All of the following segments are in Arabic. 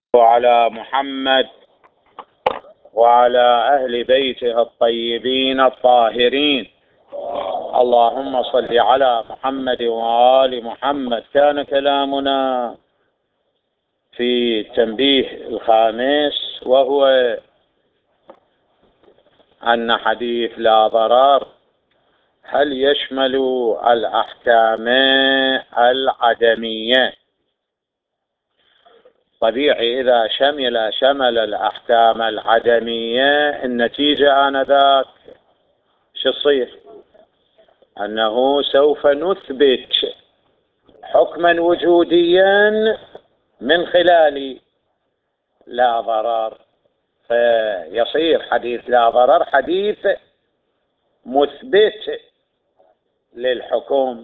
وعلى محمد وعلى أهل بيته الطيبين الطاهرين. اللهم صل على محمد وآل محمد. كان كلامنا في التنبيه الخامس، وهو أن حديث لا ضرر هل يشمل الأحكام العدمية؟ طبيعي إذا شمل الأحكام العدمية، النتيجة آنذاك شو تصير؟ أنه سوف نثبت حكما وجوديا من خلال لا ضرر، فيصير حديث لا ضرر حديث مثبت للحكم.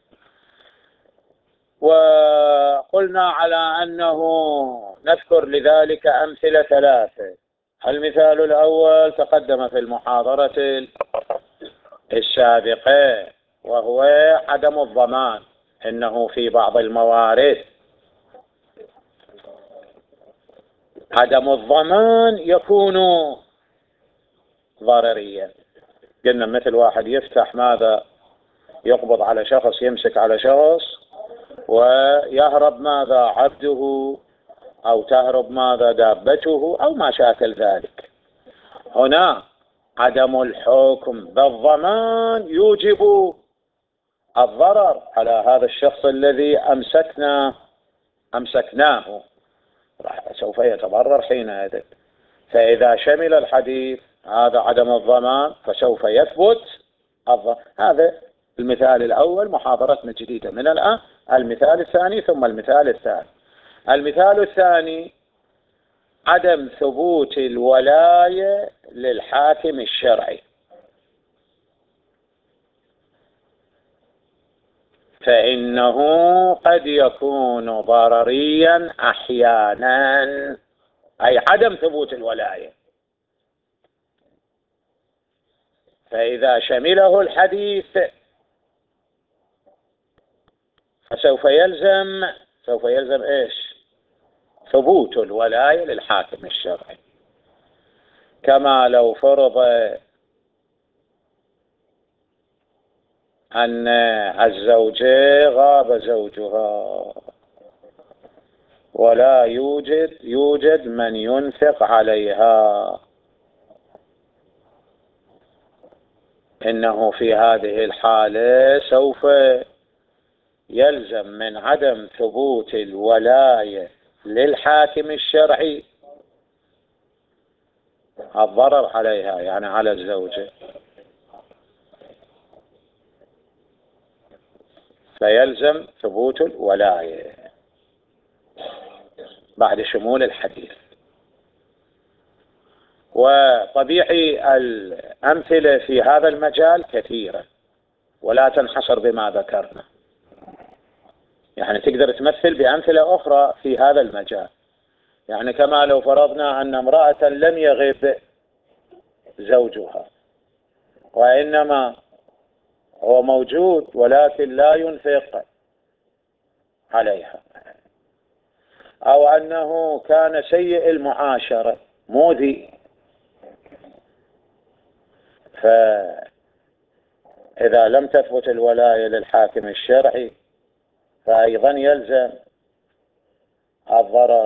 وقلنا على أنه نذكر لذلك أمثلة ثلاثة. المثال الأول تقدم في المحاضرة السابقة، وهو عدم الضمان. إنه في بعض الموارد عدم الضمان يكون ضرريا. قلنا مثل واحد يفتح ماذا، يقبض على شخص، يمسك على شخص ويهرب ماذا، عبده، أو تهرب ماذا، دابته، أو ما شاكل ذلك. هنا عدم الحكم بالضمان يوجب الضرر على هذا الشخص الذي أمسكناه، سوف يتضرر حينئذ. فإذا شمل الحديث هذا عدم الضمان فسوف يثبت الضرر. هذا المثال الأول، محاضرتنا جديدة من الآن. المثال الثاني ثم المثال الثالث. المثال الثاني عدم ثبوت الولاية للحاكم الشرعي، فإنه قد يكون ضرريا أحيانا، أي عدم ثبوت الولاية. فإذا شمله الحديث فسوف يلزم إيش؟ ثبوت الولاية للحاكم الشرعي. كما لو فرض أن الزوجة غاب زوجها ولا يوجد من ينفق عليها، إنه في هذه الحالة سوف يلزم من عدم ثبوت الولاية للحاكم الشرعي الضرر عليها، يعني على الزوجة، فيلزم ثبوت الولاية بعد شمول الحديث. وطبيعي الأمثلة في هذا المجال كثيرة ولا تنحصر بما ذكرنا، يعني تقدر تمثل بأمثلة أخرى في هذا المجال. يعني كما لو فرضنا أن امرأة لم يغب زوجها وإنما هو موجود ولكن لا ينفق عليها، أو أنه كان سيء المعاشرة مؤذي، فإذا لم تثبت الولاية للحاكم الشرعي فأيضا يلزم الضرر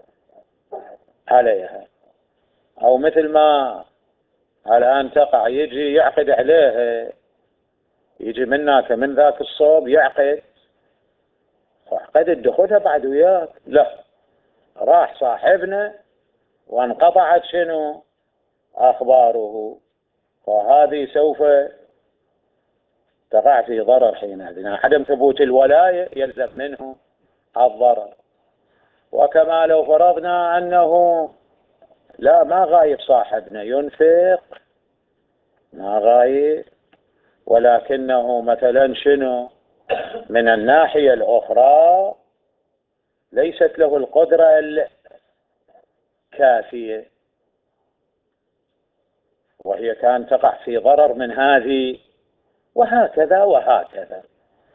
عليها. أو مثل ما الآن تقع، يجي يعقد عليه، يجي منك من ذاك الصوب يعقد الدخول بعد وياك، لا، راح صاحبنا وانقطعت شنو أخباره، وهذه سوف تقع في ضرر حينئذ. عدم ثبوت الولاية يلزم منه الضرر. وكما لو فرضنا أنه لا، ما غايب صاحبنا، ينفق، ما غايب، ولكنه مثلا شنو من الناحية الأخرى ليست له القدرة الكافية، وهي كان تقع في ضرر من هذه، وهكذا وهكذا.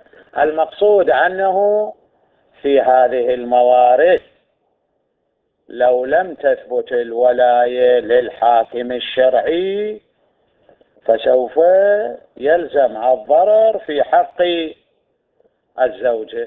المقصود أنه في هذه الموارد لو لم تثبت الولاية للحاكم الشرعي فسوف يلزم الضرر في حق الزوجة،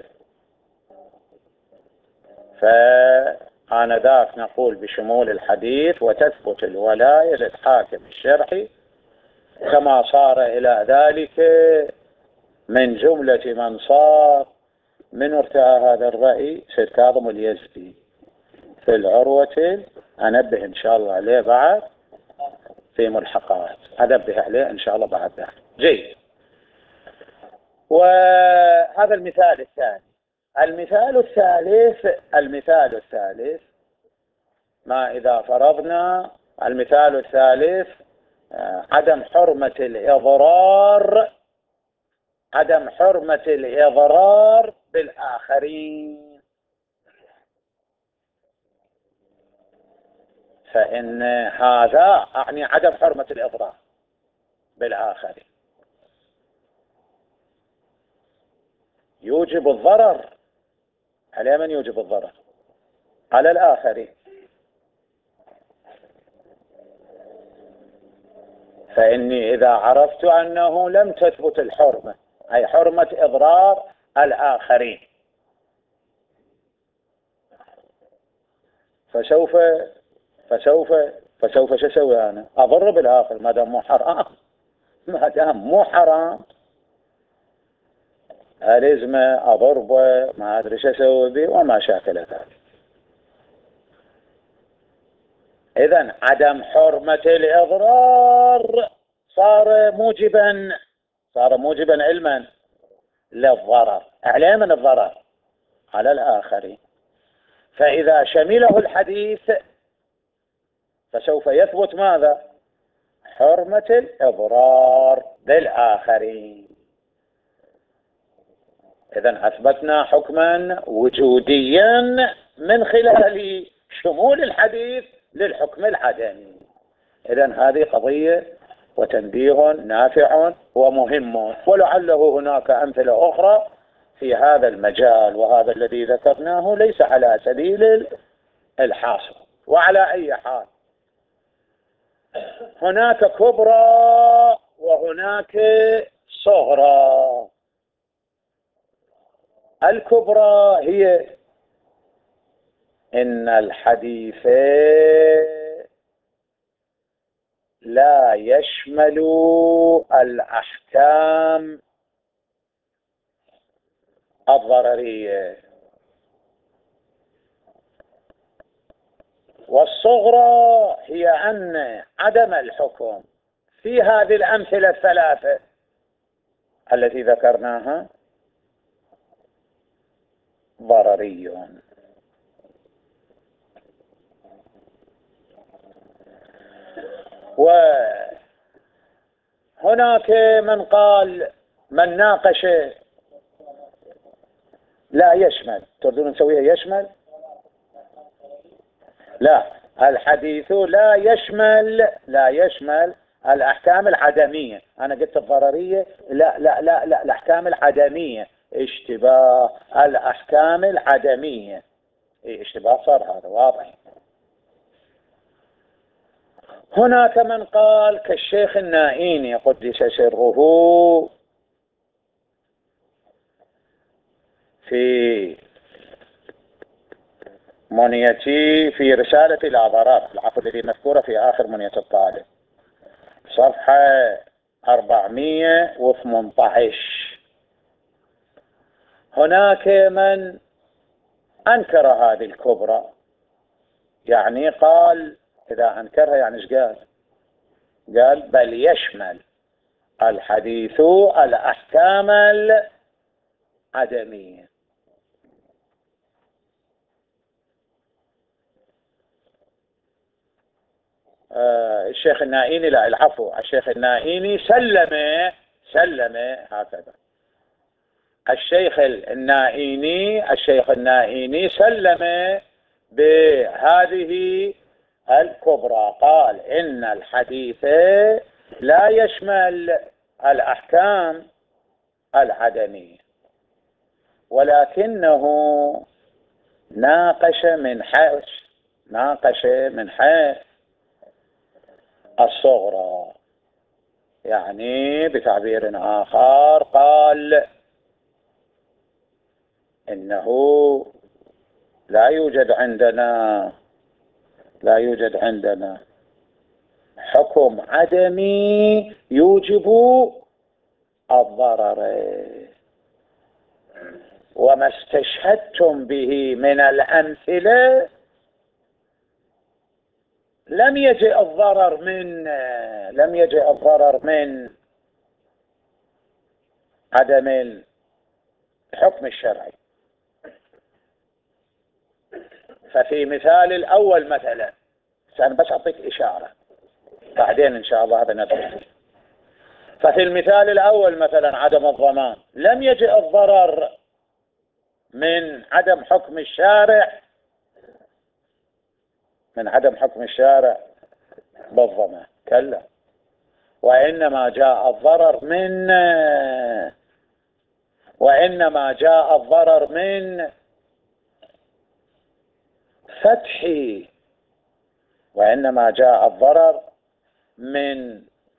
فآنذاك نقول بشمول الحديث وتثبت الولاية للحاكم الشرعي، كما صار إلى ذلك من جملة من صار من ارتأى هذا الرأي سيد كاظم اليزدي في العروة. أنبه إن شاء الله عليه بعد في ملحقات، أنبه عليه إن شاء الله بعد ذلك. جيد. وهذا المثال الثاني. المثال الثالث ما إذا فرضنا المثال الثالث عدم حرمة الإضرار بالآخرين، فإن هذا أعني عدم حرمة الإضرار بالآخرين يوجب الضرر. على من يوجب الضرر؟ على الآخرين. فإني إذا عرفت أنه لم تثبت الحرمة، أي حرمة إضرار الآخرين، فسوف شو أسوي أنا؟ أضر بالآخر ما دام مو حرام ألزمه أضربه ما أدري شو أسوي به وما شاكل ذلك. إذن عدم حرمة الإضرار صار موجبا علما للضرر. على من الضرر؟ على الآخرين. فإذا شمله الحديث فسوف يثبت ماذا؟ حرمة الإضرار بالآخرين. إذن أثبتنا حكما وجوديا من خلال شمول الحديث للحكم العدمي. إذن هذه قضية وتنبيه نافع ومهم، ولعله هناك أمثلة أخرى في هذا المجال، وهذا الذي ذكرناه ليس على سبيل الحاصر. وعلى أي حال هناك كبرى وهناك صغرى. الكبرى هي إن الحديث لا يشمل الأحكام الضررية، والصغرى هي أن عدم الحكم في هذه الأمثلة الثلاثة التي ذكرناها ضرري. وهناك من ناقش لا يشمل. تريدون نسويها يشمل؟ لا، الحديث لا يشمل الأحكام العدمية. أنا قلت الضررية، لا الأحكام العدمية، اشتباه الأحكام العدمية. اشتباه صار، هذا واضح. هناك من قال كالشيخ النائيني قدس سره في منيتي في رسالة العبارات التي مذكورة في آخر منية الطالب صفحة 418. هناك من أنكر هذه الكبرى، يعني قال إذا أنكرها يعني إيش قال بل يشمل الحديث الأحكام العدمية. الشيخ النائيني، لا العفو، الشيخ النائيني سلم هكذا. الشيخ النائيني سلم بهذه الكبرى، قال إن الحديث لا يشمل الأحكام العدمية، ولكنه ناقش من حيث ناقش من حيث الصغرى، يعني بتعبير آخر قال إنه لا يوجد عندنا حكم عدمي يوجب الضرر، وما استشهدتم به من الأمثلة لم يجئ الضرر من عدم الحكم الشرعي. ففي مثال الأول مثلا، أنا بس أعطيك إشارة بعدين إن شاء الله هذا ندخل. ففي المثال الأول مثلا عدم الضمان، لم يجئ الضرر من عدم حكم الشارع بالضمان، كلا، وإنما جاء الضرر من فتح، وإنما جاء الضرر من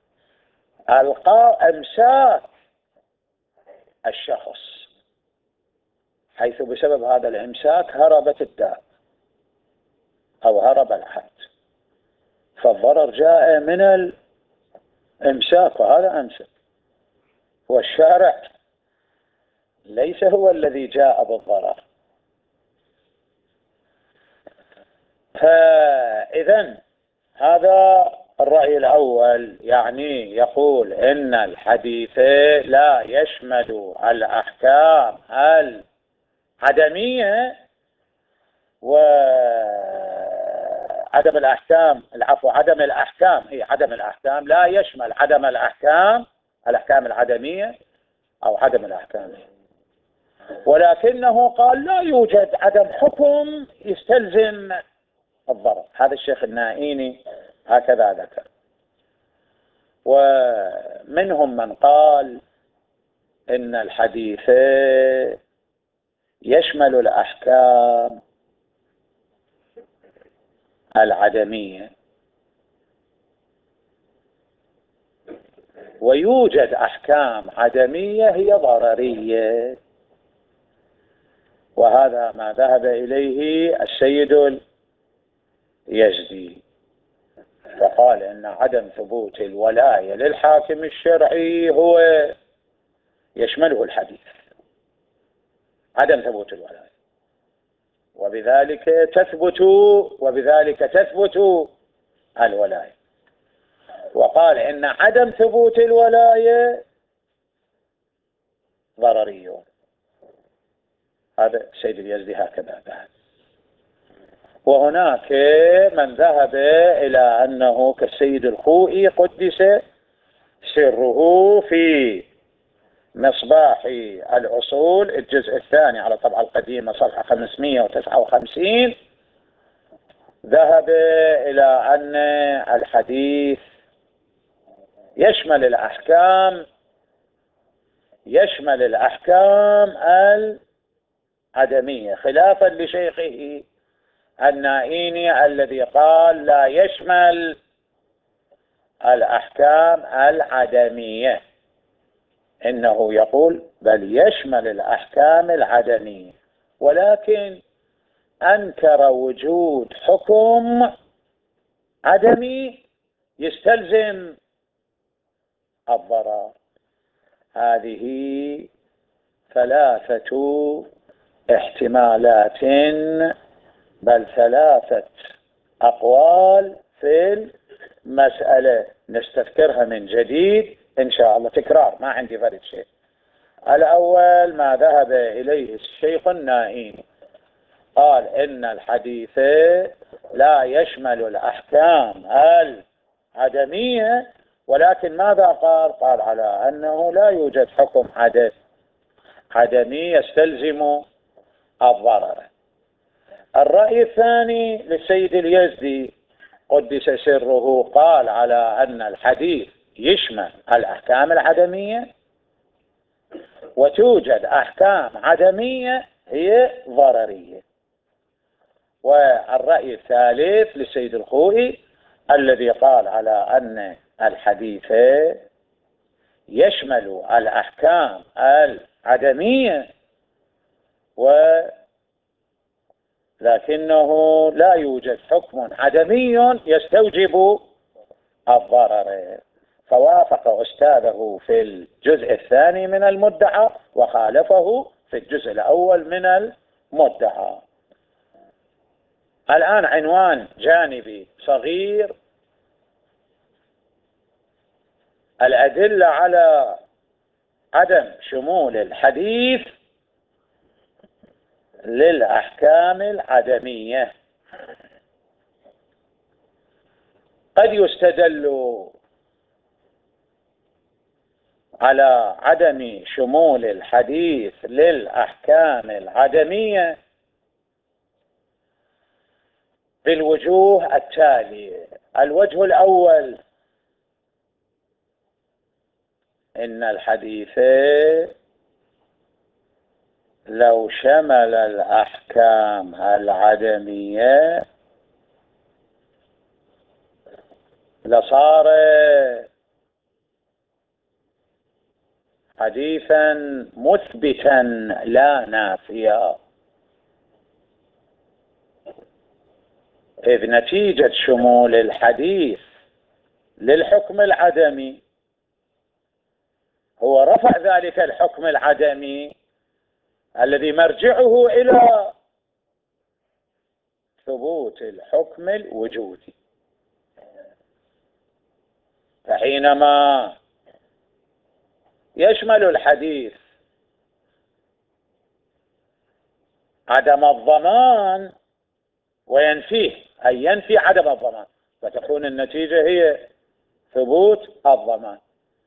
ألقاء إمساك الشخص، حيث بسبب هذا الإمساك هربت الدار أو هرب الحد، فالضرر جاء من الإمساك، وهذا أمسك، والشارع ليس هو الذي جاء بالضرر. فإذن هذا الرأي الأول، يعني يقول إن الحديث لا يشمل الأحكام العدمية وعدم الأحكام، عدم الأحكام لا يشمل عدم الأحكام العدمية أو عدم الأحكام، ولكنه قال لا يوجد عدم حكم يستلزم الضرر. هذا الشيخ النائيني هكذا ذكر. ومنهم من قال إن الحديث يشمل الأحكام العدمية ويوجد أحكام عدمية هي ضررية، وهذا ما ذهب إليه السيد اليزدي، فقال إن عدم ثبوت الولاية للحاكم الشرعي هو يشمله الحديث، عدم ثبوت الولاية، وبذلك تثبت الولاية. وقال إن عدم ثبوت الولاية ضرري، هذا السيد اليزدي هكذا ذهب. وهناك من ذهب إلى أنه كالسيد الخوئي قدس سره في مصباح الأصول الجزء الثاني على الطبعة القديمة صفحة 559، ذهب إلى أن الحديث يشمل الأحكام العدمية، خلافا لشيخه النائيني الذي قال لا يشمل الأحكام العدمية، إنه يقول بل يشمل الأحكام العدمية، ولكن أنكر وجود حكم عدمي يستلزم الضرر. هذه ثلاثة احتمالات، بل 3 أقوال في المسألة، نستذكرها من جديد إن شاء الله، تكرار ما عندي فرد شيء. الأول ما ذهب إليه الشيخ النائيني، قال إن الحديث لا يشمل الأحكام العدمية، ولكن ماذا قال على أنه لا يوجد حكم عدمي يستلزم الضرر. الرأي الثاني للسيد اليزدي قدس سره، قال على أن الحديث يشمل الأحكام العدمية وتوجد أحكام عدمية هي ضررية، والرأي الثالث للسيد الخوئي الذي قال على أن الحديث يشمل الأحكام العدمية ولكنه لا يوجد حكم عدمي يستوجب الضرر، فوافق أستاذه في الجزء الثاني من المدعى وخالفه في الجزء الأول من المدعى. الآن عنوان جانبي صغير: الأدلة على عدم شمول الحديث للأحكام العدمية. قد يستدل على عدم شمول الحديث للأحكام العدمية بالوجوه التالية. الوجه الأول: إن الحديث لو شمل الأحكام العدمية لصار حديثا مثبتا لا نافيا، إذ نتيجة شمول الحديث للحكم العدمي هو رفع ذلك الحكم العدمي الذي مرجعه إلى ثبوت الحكم الوجودي. فحينما يشمل الحديث عدم الضمان وينفيه، أي ينفي عدم الضمان، فتكون النتيجة هي ثبوت الضمان،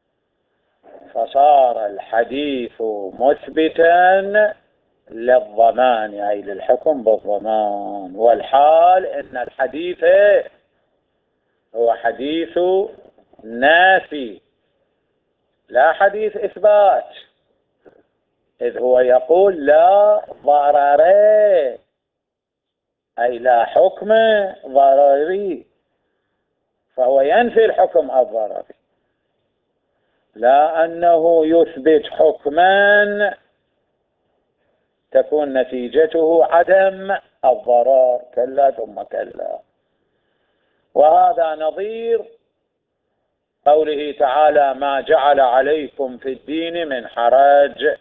فصار الحديث مثبتا للضمان أي للحكم بالضمان. والحال إن الحديث هو حديث نافي لا حديث إثبات، إذ هو يقول لا ضرر أي لا حكم ضرري، فهو ينفي الحكم الضرري، لا أنه يثبت حكما تكون نتيجته عدم الضرر، كلا ثم كلا. وهذا نظير قوله تعالى: ما جعل عليكم في الدين من حرج،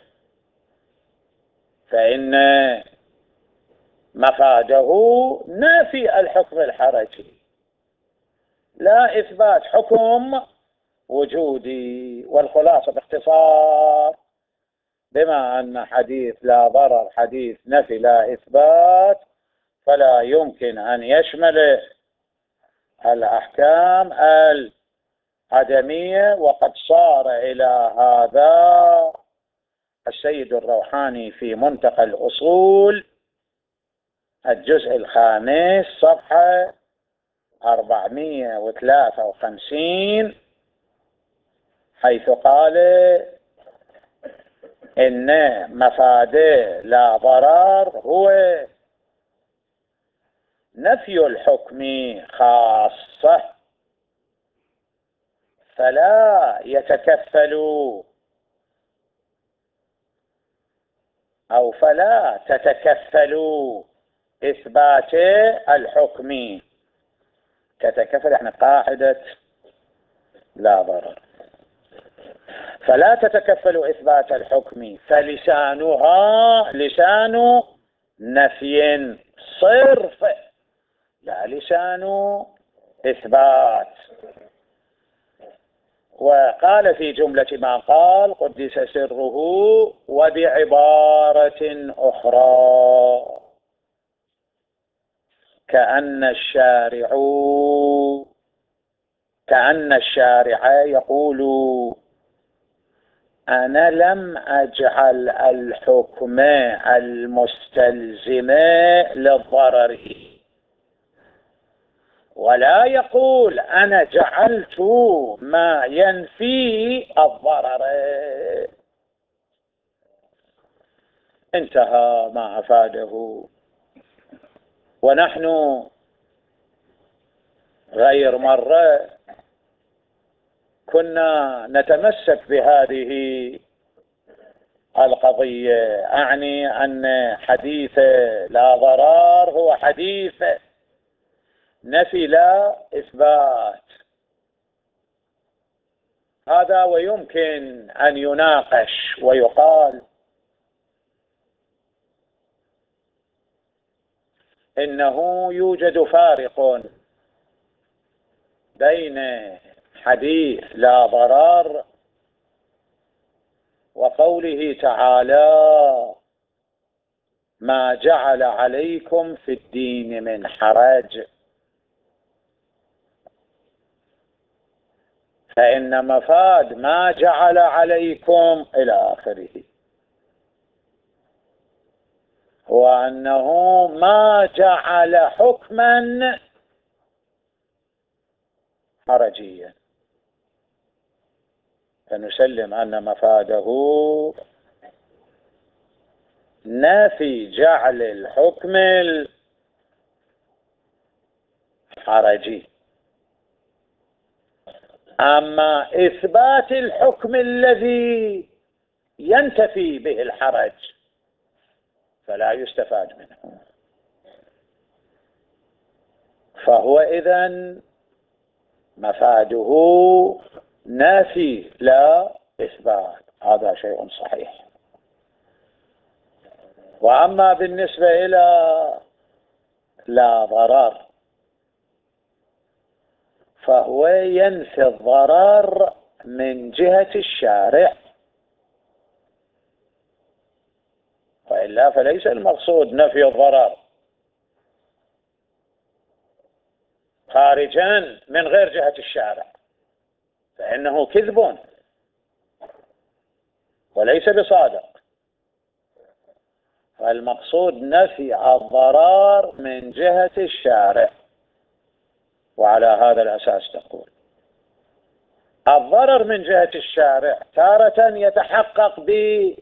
فإن مفاده نافي الحكم الحرجي لا إثبات حكم وجودي. والخلاصة باختصار: بما أن حديث لا ضرر حديث نفي لا إثبات، فلا يمكن أن يشمل الأحكام العدمية. وقد صار إلى هذا السيد الروحاني في منتقى الأصول الجزء الخامس صفحة 453، حيث قال إن مفاد لا ضرر هو نفي الحكم خاصة، فلا يتكفل أو فلا تتكفل إثبات الحكم. تتكفل يعني قاعدة لا ضرر، فلا تتكفل إثبات الحكم، فلسانها لسان نفي صرف لا لسان إثبات. وقال في جملة ما قال قدس سره: وبعبارة أخرى كأن الشارع يقول: أنا لم أجعل الحكم المستلزم للضرر، ولا يقول أنا جعلت ما ينفي الضرر. انتهى ما أفاده ونحن غير مرة كنا نتمسك بهذه القضية، أعني أن حديث لا ضرار هو حديث نفي لا إثبات. هذا ويمكن أن يناقش ويقال إنه يوجد فارق بين حديث لا ضرر وقوله تعالى ما جعل عليكم في الدين من حرج، فإن مفاد ما جعل عليكم إلى آخره هو أنه ما جعل حكما حرجيا، فنسلم أن مفاده نفي جعل الحكم الحرجي. أما إثبات الحكم الذي ينتفي به الحرج فلا يستفاد منه، فهو إذن مفاده نافي لا إثبات. هذا شيء صحيح. وأما بالنسبة إلى لا ضرر فهو ينفي الضرر من جهة الشارع، وإلا فليس المقصود نفي الضرر خارجا من غير جهة الشارع، فإنه كذب وليس بصادق. فالمقصود نفي الضرر من جهة الشارع. وعلى هذا الأساس تقول الضرر من جهة الشارع تارة يتحقق ب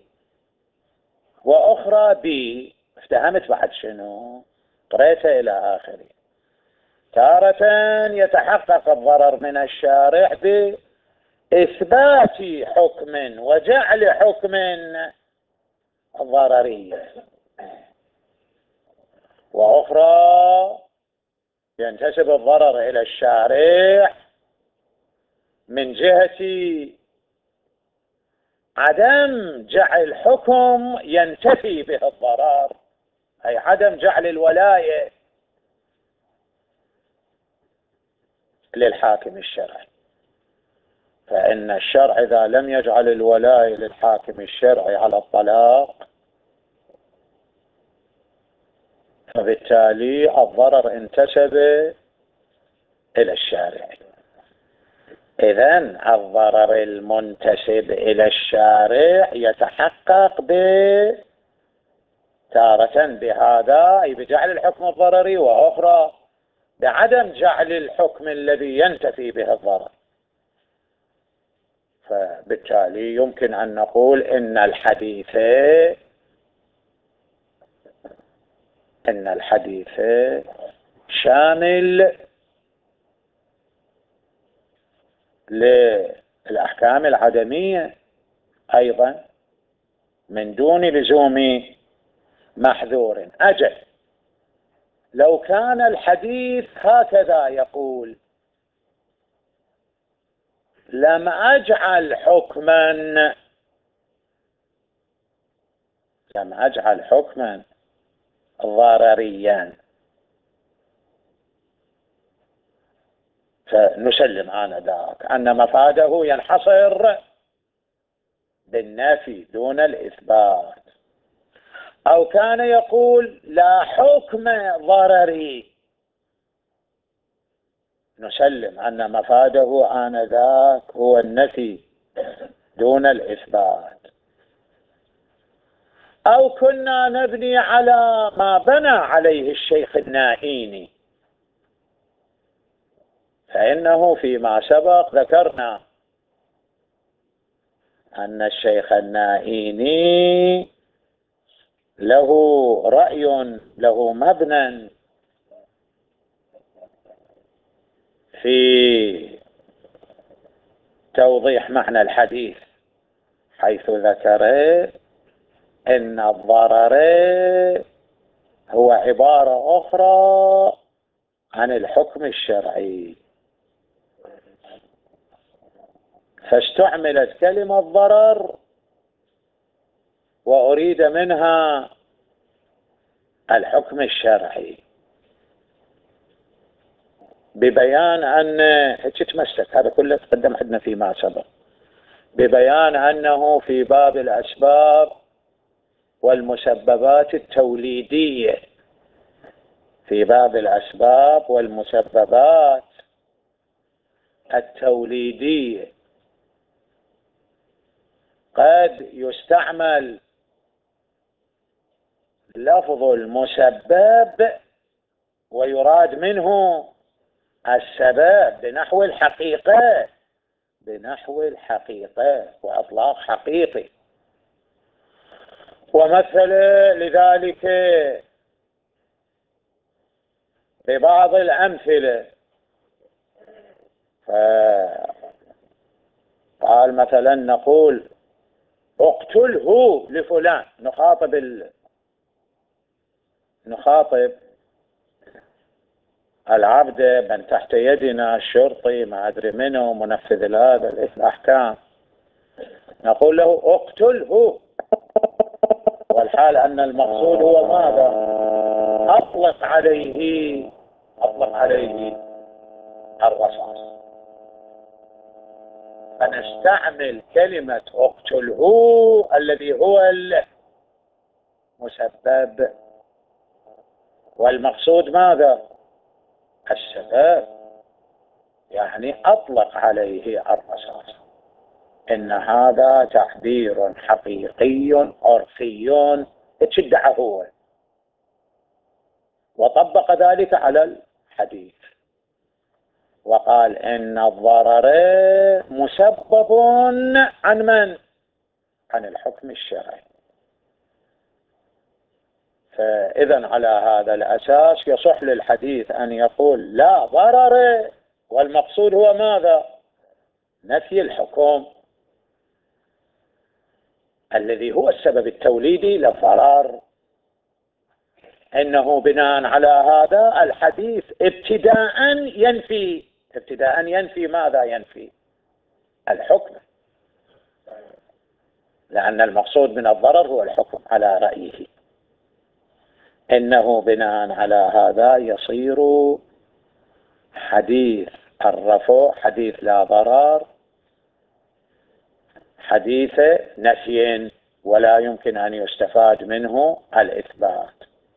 وأخرى ب. افتهمت بعد شنو؟ قريت إلى آخره. تارة يتحقق الضرر من الشارع بإثبات حكم وجعل حكم ضررية، وأخرى ينتسب الضرر إلى الشارع من جهة عدم جعل حكم ينتفي به الضرر، أي عدم جعل الولاية للحاكم الشرعي. فإن الشرع إذا لم يجعل الولاية للحاكم الشرعي على الطلاق فبالتالي الضرر انتسب إلى الشارع. إذن الضرر المنتسب إلى الشارع يتحقق تارة بهذا أي بجعل الحكم الضرري، وأخرى بعدم جعل الحكم الذي ينتفي به الضرر. فبالتالي يمكن أن نقول إن الحديث شامل للأحكام العدمية أيضا من دون لزوم محذور. أجل لو كان الحديث هكذا يقول لم أجعل حكما ضرريا، فنسلم آنذاك أن مفاده ينحصر بالنفي دون الإثبات. أو كان يقول لا حكم ضرري، نسلم أن مفاده آنذاك هو النفي دون الإثبات. أو كنا نبني على ما بنى عليه الشيخ النائيني، فإنه فيما سبق ذكرنا أن الشيخ النائيني له رأي له مبنى في توضيح معنى الحديث، حيث ذكر إن الضرر هو عبارة أخرى عن الحكم الشرعي، فاستعملت كلمة ضرر وأريد منها الحكم الشرعي، ببيان أن تتمسك هذا كله تقدم عندنا فيما سبق، ببيان أنه في باب الأسباب والمسببات التوليدية، في باب الأسباب والمسببات التوليدية قد يستعمل لفظ المسبب ويراد منه السبب بنحو الحقيقة، بنحو الحقيقة وإطلاق حقيقي. ومثل لذلك ببعض الأمثلة، قال مثلا نقول اقتله لفلان، نخاطب العبد من تحت يدنا، الشرطي ما أدري منه، منفذ هذا الأحكام، نقول له اقتله، والحال أن المقصود هو ماذا؟ أطلق عليه الرصاص، فنستعمل كلمة اقتله الذي هو المسبب، والمقصود ماذا؟ السبب، يعني أطلق عليه الرصاص. إن هذا تعبير حقيقي عرفي اتشدع هو، وطبق ذلك على الحديث وقال إن الضرر مسبب عن من؟ عن الحكم الشرعي. فإذا على هذا الأساس يصح للحديث أن يقول لا ضرر، والمقصود هو ماذا؟ نفي الحكم الذي هو السبب التوليدي للضرر. إنه بناء على هذا الحديث ابتداء ينفي ماذا؟ ينفي الحكم، لأن المقصود من الضرر هو الحكم على رأيه. إنه بناء على هذا يصير حديث الرفع، حديث لا ضرر، حديث نفي، ولا يمكن أن يستفاد منه الإثبات.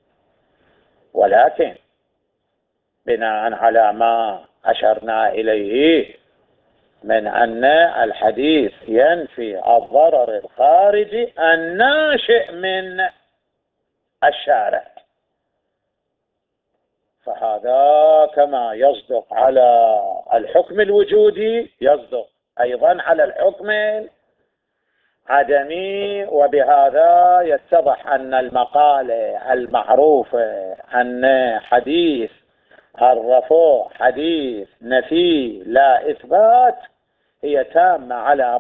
ولكن بناء على ما أشرنا إليه من أن الحديث ينفي الضرر الخارجي الناشئ من الشارع، فهذا كما يصدق على الحكم الوجودي يصدق أيضا على الحكم العدمي. وبهذا يتضح أن المقالة المعروفة أن حديث الرفع حديث نفي لا إثبات هي تامة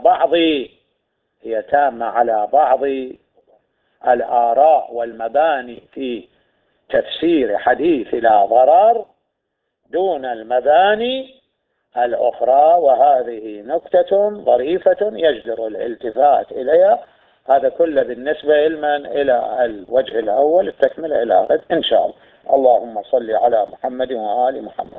على بعض الآراء والمباني في تفسير حديث لا ضرر دون المباني الأخرى، وهذه نكتة ظريفة يجدر الالتفات إليها. هذا كله بالنسبة إلى الوجه الأول، التكملة إلى غد إن شاء الله. اللهم صل على محمد وآل محمد.